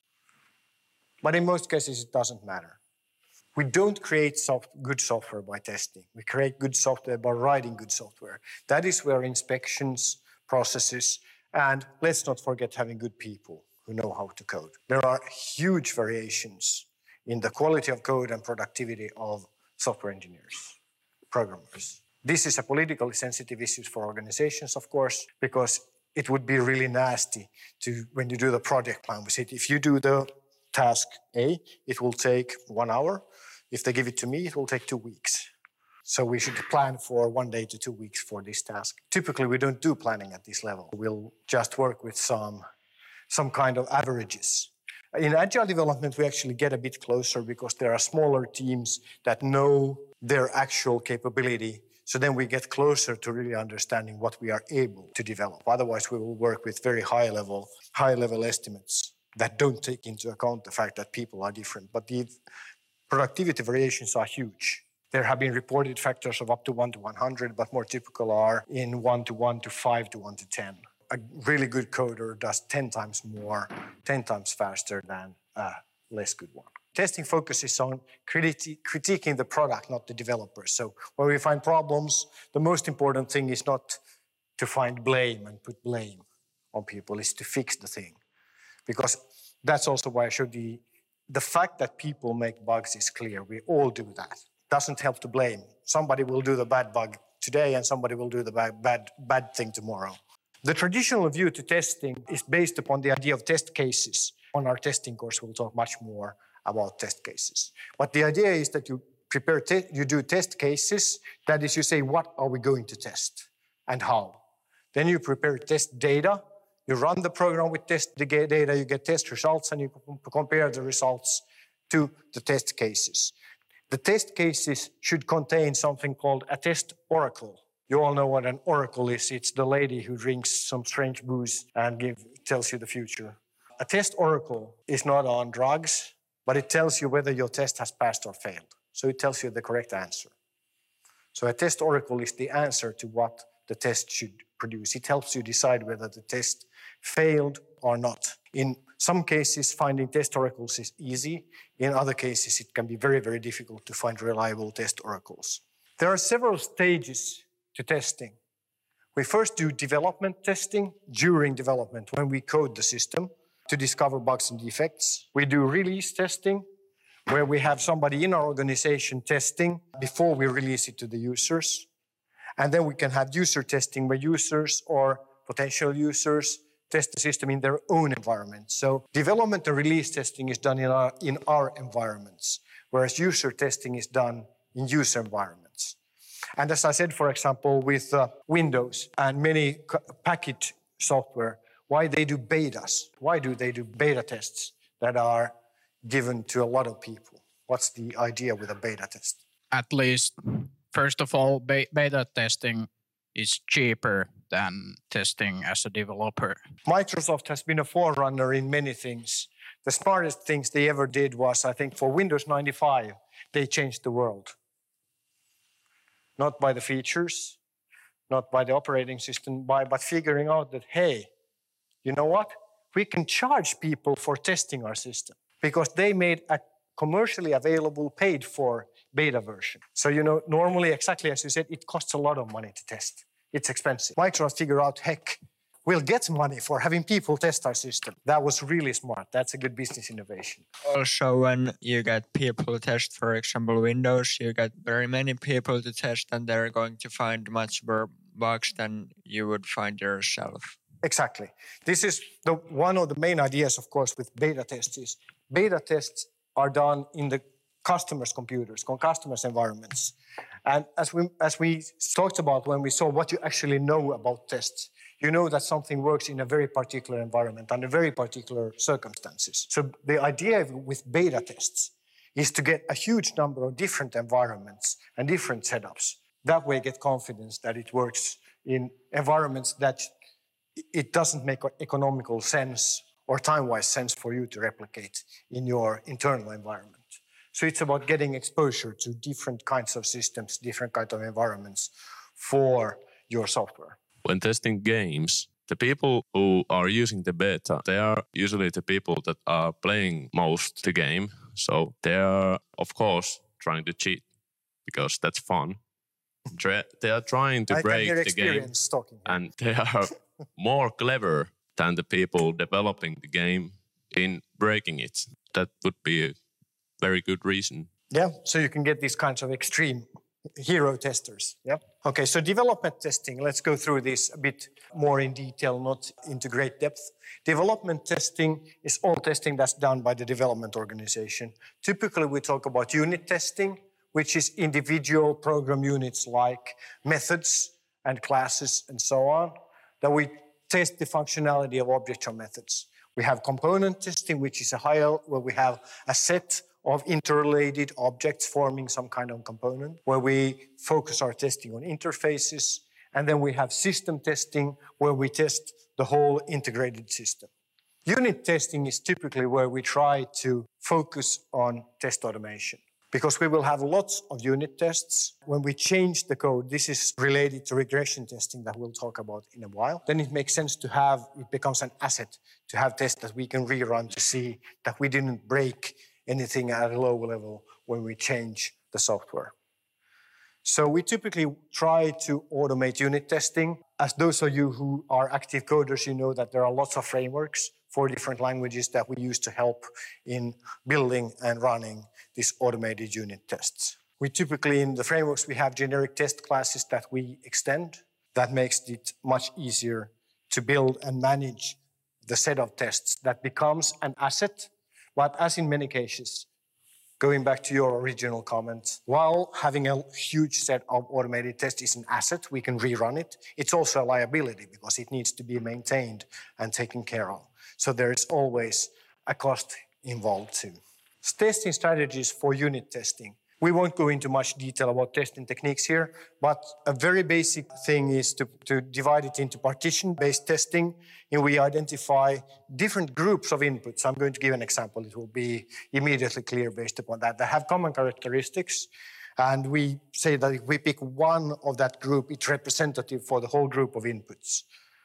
Speaker 2: But in most cases, it doesn't matter. We don't create soft, good software by testing. We create good software by writing good software. That is where inspections, processes, and let's not forget having good people who know how to code. There are huge variations in the quality of code and productivity of software engineers, programmers. This is a politically sensitive issue for organizations, of course, because it would be really nasty to, when you do the project plan, we say, if you do the task A, it will take one hour. If they give it to me, it will take two weeks. So we should plan for one day to two weeks for this task. Typically, we don't do planning at this level. We'll just work with some, some kind of averages. In agile development, we actually get a bit closer because there are smaller teams that know their actual capability. So then we get closer to really understanding what we are able to develop. Otherwise, we will work with very high level, high level estimates. that don't take into account the fact that people are different. But the productivity variations are huge. There have been reported factors of up to one to one hundred, but more typical are in one to one to five to one to ten. A really good coder does ten times more, ten times faster than a less good one. Testing focuses on criti- critiquing the product, not the developers. So when we find problems, the most important thing is not to find blame and put blame on people, is to fix the thing. Because that's also why I showed the, the fact that people make bugs is clear. We all do that. Doesn't help to blame. Somebody will do the bad bug today and somebody will do the bad, bad, bad thing tomorrow. The traditional view to testing is based upon the idea of test cases. On our testing course, we'll talk much more about test cases. But the idea is that you prepare, te- you do test cases. That is, you say, what are we going to test and how? Then you prepare test data. You run the program with test data, you get test results, and you compare the results to the test cases. The test cases should contain something called a test oracle. You all know what an oracle is. It's the lady who drinks some strange booze and give, tells you the future. A test oracle is not on drugs, but it tells you whether your test has passed or failed. So it tells you the correct answer. So a test oracle is the answer to what the test should produce. It helps you decide whether the test failed or not. In some cases, finding test oracles is easy. In other cases, it can be very, very difficult to find reliable test oracles. There are several stages to testing. We first do development testing during development when we code the system to discover bugs and defects. We do release testing where we have somebody in our organization testing before we release it to the users. And then we can have user testing where users or potential users test the system in their own environment. So development and release testing is done in our, in our environments, whereas user testing is done in user environments. And as I said, for example, with uh, Windows and many package software, why they do betas? Why do they do beta tests that are given to a lot of people? What's the idea with a beta test?
Speaker 10: At least, first of all, be- beta testing is cheaper than testing as a developer.
Speaker 2: Microsoft has been a forerunner in many things. The smartest things they ever did was, I think, for Windows ninety-five, they changed the world. Not by the features, not by the operating system, by, but figuring out that, hey, you know what? We can charge people for testing our system because they made a commercially available, paid for beta version. So, you know, normally, exactly as you said, it costs a lot of money to test. It's expensive. Microsoft figured out, heck, we'll get money for having people test our system. That was really smart. That's a good business innovation.
Speaker 11: Also, when you get people to test, for example, Windows, you get very many people to test and they're going to find much more bugs than you would find yourself.
Speaker 2: Exactly. This is the one of the main ideas, of course, with beta tests is beta tests are done in the customers' computers, on customers' environments. And as we, as we talked about when we saw what you actually know about tests, you know that something works in a very particular environment under very particular circumstances. So the idea with beta tests is to get a huge number of different environments and different setups. That way get confidence that it works in environments that it doesn't make economical sense or time-wise sense for you to replicate in your internal environment. So it's about getting exposure to different kinds of systems, different kinds of environments for your software.
Speaker 8: When testing games, the people who are using the beta, they are usually the people that are playing most the game. So they are, of course, trying to cheat because that's fun. They are trying to
Speaker 2: I
Speaker 8: break the game,
Speaker 2: talking
Speaker 8: and they are more clever than the people developing the game in breaking it. That would be a very good reason.
Speaker 2: Yeah, so you can get these kinds of extreme hero testers. Yeah. Okay, so development testing, let's go through this a bit more in detail, not into great depth. Development testing is all testing that's done by the development organization. Typically, we talk about unit testing, which is individual program units like methods and classes and so on, that we test the functionality of objects or methods. We have component testing, which is a higher, where we have a set of interrelated objects forming some kind of component, where we focus our testing on interfaces. And then we have system testing, where we test the whole integrated system. Unit testing is typically where we try to focus on test automation, because we will have lots of unit tests. When we change the code, this is related to regression testing that we'll talk about in a while, then it makes sense to have, it becomes an asset to have tests that we can rerun to see that we didn't break anything at a low level when we change the software. So we typically try to automate unit testing. As those of you who are active coders, you know that there are lots of frameworks for different languages that we use to help in building and running these automated unit tests. We typically, in the frameworks, we have generic test classes that we extend. That makes it much easier to build and manage the set of tests that becomes an asset. But as in many cases, going back to your original comments, while having a huge set of automated tests is an asset, we can rerun it, it's also a liability because it needs to be maintained and taken care of. So there is always a cost involved too. Testing strategies for unit testing. We won't go into much detail about testing techniques here, but a very basic thing is to, to divide it into partition-based testing, and we identify different groups of inputs. I'm going to give an example. It will be immediately clear based upon that. They have common characteristics, and we say that if we pick one of that group, it's representative for the whole group of inputs.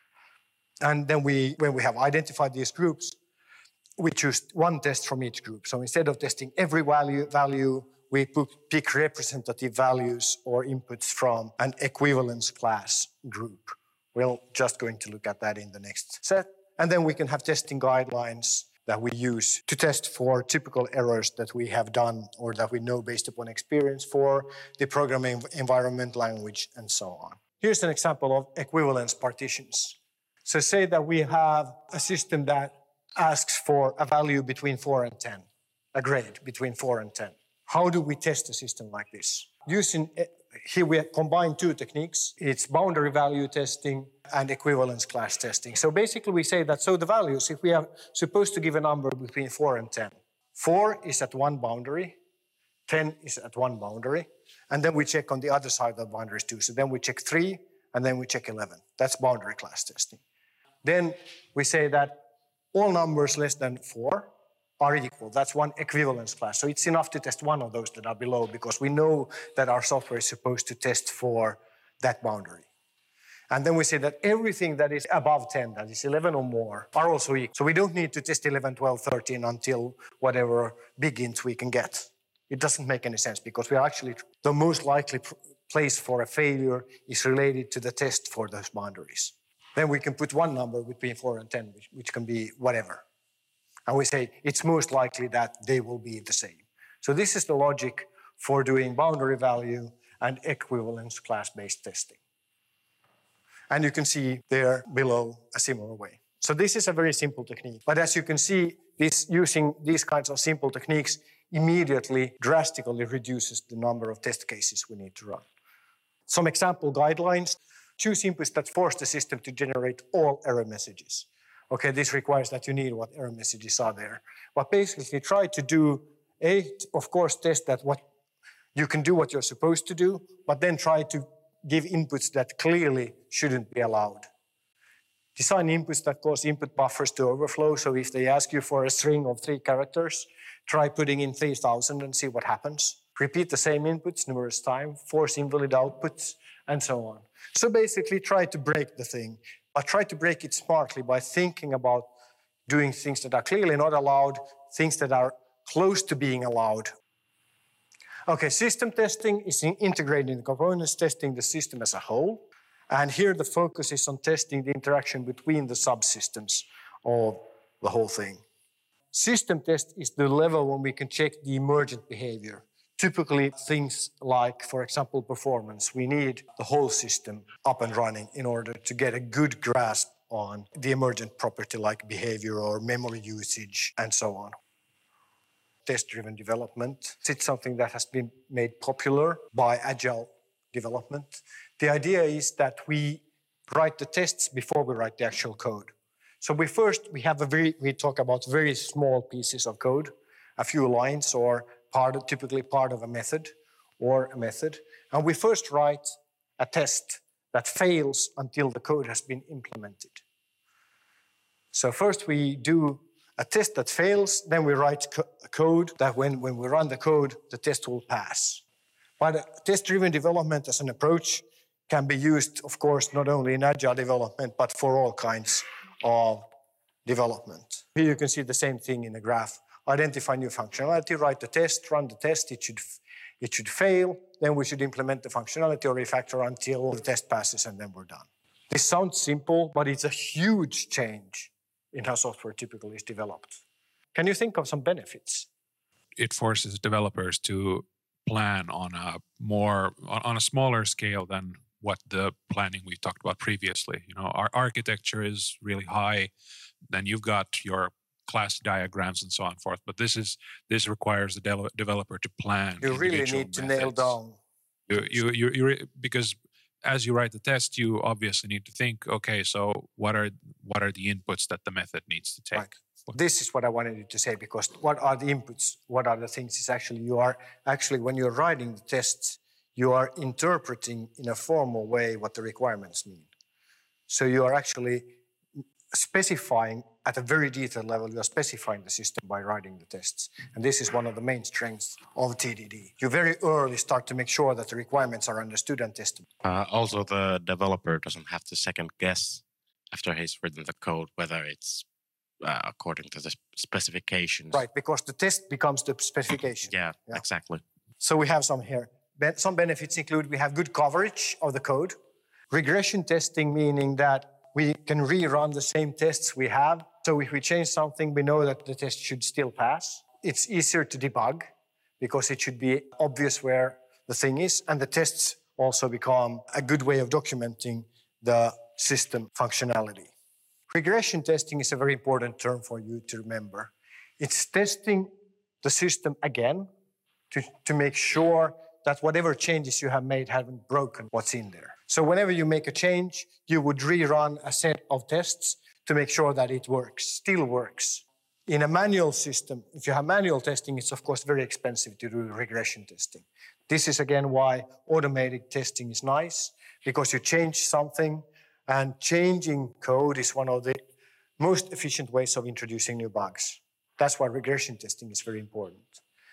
Speaker 2: And then we, when we have identified these groups, we choose one test from each group. So instead of testing every value, value we pick representative values or inputs from an equivalence class group. We're just going to look at that in the next set. And then we can have testing guidelines that we use to test for typical errors that we have done or that we know based upon experience for the programming environment, language, and so on. Here's an example of equivalence partitions. So say that we have a system that asks for a value between four and ten, a grade between four and ten. How do we test a system like this? Using, here we combine two techniques. It's boundary value testing and equivalence class testing. So basically we say that, so the values, if we are supposed to give a number between four and ten, four is at one boundary, ten is at one boundary, and then we check on the other side of the boundaries too. So then we check three, and then we check eleven. That's boundary class testing. Then we say that all numbers less than four are equal. That's one equivalence class. So it's enough to test one of those that are below because we know that our software is supposed to test for that boundary. And then we say that everything that is above ten, that is eleven or more, are also equal. So we don't need to test eleven, twelve, thirteen until whatever big int we can get. It doesn't make any sense because we are actually, the most likely place for a failure is related to the test for those boundaries. Then we can put one number between four and ten, which, which can be whatever. And we say it's most likely that they will be the same. So this is the logic for doing boundary value and equivalence class-based testing. And you can see there below a similar way. So this is a very simple technique. But as you can see, this, using these kinds of simple techniques immediately drastically reduces the number of test cases we need to run. Some example guidelines. Choose inputs that force the system to generate all error messages. Okay, this requires that you need what error messages are there. But basically try to do, a, of course, test that what you can do what you're supposed to do, but then try to give inputs that clearly shouldn't be allowed. Design inputs that cause input buffers to overflow. So if they ask you for a string of three characters, try putting in three thousand and see what happens. Repeat the same inputs numerous times, force invalid outputs, and so on. So basically try to break the thing. But try to break it smartly by thinking about doing things that are clearly not allowed, things that are close to being allowed. Okay, system testing is integrating the components, testing the system as a whole. And here the focus is on testing the interaction between the subsystems of the whole thing. System test is the level when we can check the emergent behavior. Typically, things like, for example, performance. We need the whole system up and running in order to get a good grasp on the emergent property like behavior or memory usage and so on. Test-driven development. It's something that has been made popular by agile development. The idea is that we write the tests before we write the actual code. So we first, we have a very, we talk about very small pieces of code, a few lines or part of, typically part of a method or a method. And we first write a test that fails until the code has been implemented. So first we do a test that fails, then we write co- code that when, when we run the code, the test will pass. But test-driven development as an approach can be used, of course, not only in agile development, but for all kinds of development. Here you can see the same thing in the graph. Identify new functionality, write the test, run the test, it should, it should fail, then we should implement the functionality or refactor until the test passes and then we're done. This sounds simple, but it's a huge change in how software typically is developed. Can you think of some benefits?
Speaker 7: It forces developers to plan on a more on a smaller scale than what the planning we talked about previously. You know, our architecture is really high. Then you've got your class diagrams and so on and forth. But this is this requires the de- developer to plan.
Speaker 2: You really need to nail down.
Speaker 7: You, you, you, you, because as you write the test, you obviously need to think, okay, so what are what are the inputs that the method needs to take?
Speaker 2: Right. This is what I wanted you to say, because what are the inputs? What are the things? Is actually you are actually when you're writing the tests, you are interpreting in a formal way what the requirements mean. So you are actually specifying at a very detailed level, you are specifying the system by writing the tests. And this is one of the main strengths of T D D. You very early start to make sure that the requirements are understood and tested.
Speaker 6: Uh, also, the developer doesn't have to second guess after he's written the code whether it's uh, according to the specifications.
Speaker 2: Right, because the test becomes the specification.
Speaker 6: Yeah, yeah, exactly.
Speaker 2: So we have some here. Some benefits include we have good coverage of the code. Regression testing, meaning that we can rerun the same tests we have. So if we change something, we know that the test should still pass. It's easier to debug because it should be obvious where the thing is. And the tests also become a good way of documenting the system functionality. Regression testing is a very important term for you to remember. It's testing the system again to, to make sure that whatever changes you have made haven't broken what's in there. So whenever you make a change, you would rerun a set of tests to make sure that it works, still works. In a manual system, if you have manual testing, it's of course very expensive to do regression testing. This is again why automated testing is nice, because you change something, and changing code is one of the most efficient ways of introducing new bugs. That's why regression testing is very important.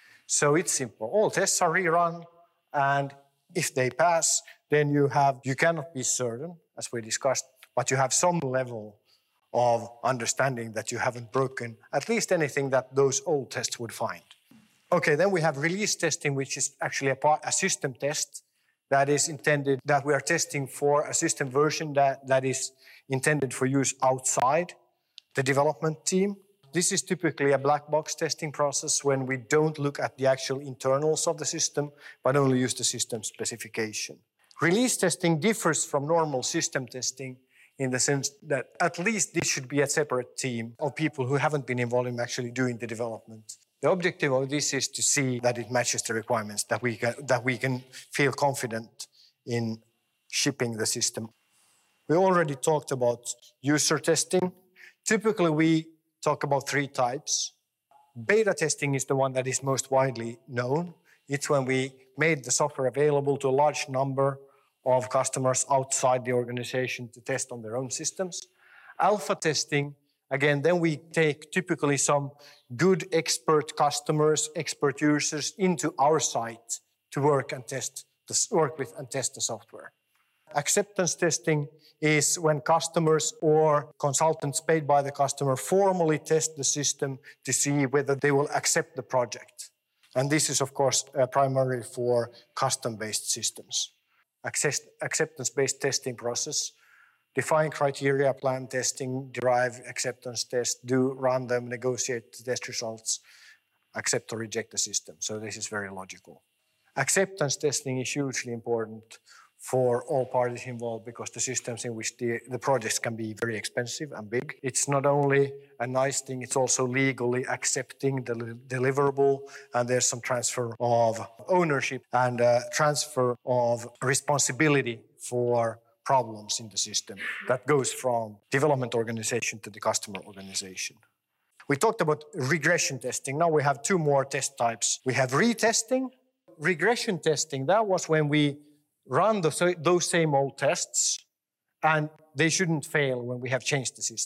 Speaker 2: So it's simple. All tests are rerun, and if they pass, then you have, you cannot be certain, as we discussed, but you have some level of understanding that you haven't broken at least anything that those old tests would find. Okay, then we have release testing, which is actually a, part, a system test that is intended, that we are testing for a system version that, that is intended for use outside the development team. This is typically a black box testing process when we don't look at the actual internals of the system, but only use the system specification. Release testing differs from normal system testing in the sense that at least this should be a separate team of people who haven't been involved in actually doing the development. The objective of this is to see that it matches the requirements, that we can, that we can feel confident in shipping the system. We already talked about user testing. Typically, we talk about three types. Beta testing is the one that is most widely known. It's when we made the software available to a large number of customers outside the organization to test on their own systems. Alpha testing, again, then we take typically some good expert customers, expert users into our site to work and test, to work with and test the software. Acceptance testing is when customers or consultants paid by the customer formally test the system to see whether they will accept the project. And this is, of course, uh, primarily for custom-based systems. Access, acceptance-based testing process, define criteria, plan testing, derive acceptance test, do run them, negotiate the test results, accept or reject the system. So this is very logical. Acceptance testing is hugely important for all parties involved because the systems in which the, the projects can be very expensive and big. It's not only a nice thing, it's also legally accepting the deliverable, and there's some transfer of ownership and uh, transfer of responsibility for problems in the system that goes from development organization to the customer organization. We talked about regression testing. Now we have two more test types. We have retesting. Regression testing, that was when we run the, those same old tests, and they shouldn't fail when we have changed the system.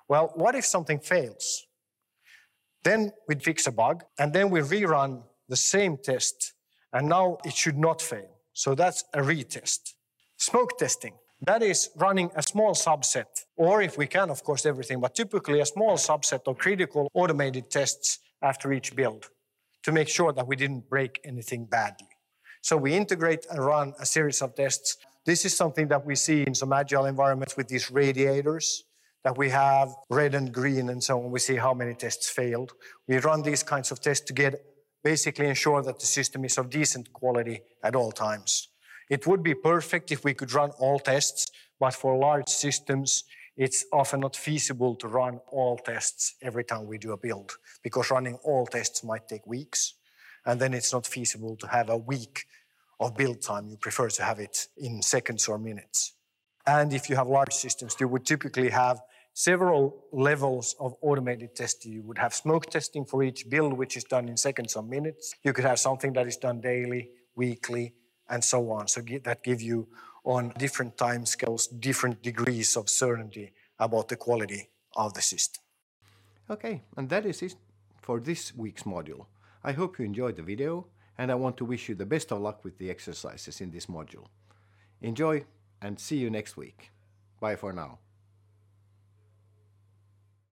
Speaker 2: Well, what if something fails? Then we'd fix a bug, and then we rerun the same test, and now it should not fail. So that's a retest. Smoke testing, that is running a small subset, or if we can, of course, everything, but typically a small subset of critical automated tests after each build to make sure that we didn't break anything badly. So we integrate and run a series of tests. This is something that we see in some agile environments with these radiators that we have red and green and so on. We see how many tests failed. We run these kinds of tests to get basically ensure that the system is of decent quality at all times. It would be perfect if we could run all tests, but for large systems, it's often not feasible to run all tests every time we do a build, because running all tests might take weeks, and then it's not feasible to have a week of build time. You prefer to have it in seconds or minutes. And if you have large systems, you would typically have several levels of automated testing. You would have smoke testing for each build, which is done in seconds or minutes. You could have something that is done daily, weekly, and so on. So that give you, on different time scales, different degrees of certainty about the quality of the system.
Speaker 1: Okay, and that is it for this week's module. I hope you enjoyed the video, and I want to wish you the best of luck with the exercises in this module. Enjoy, and see you next week. Bye for now.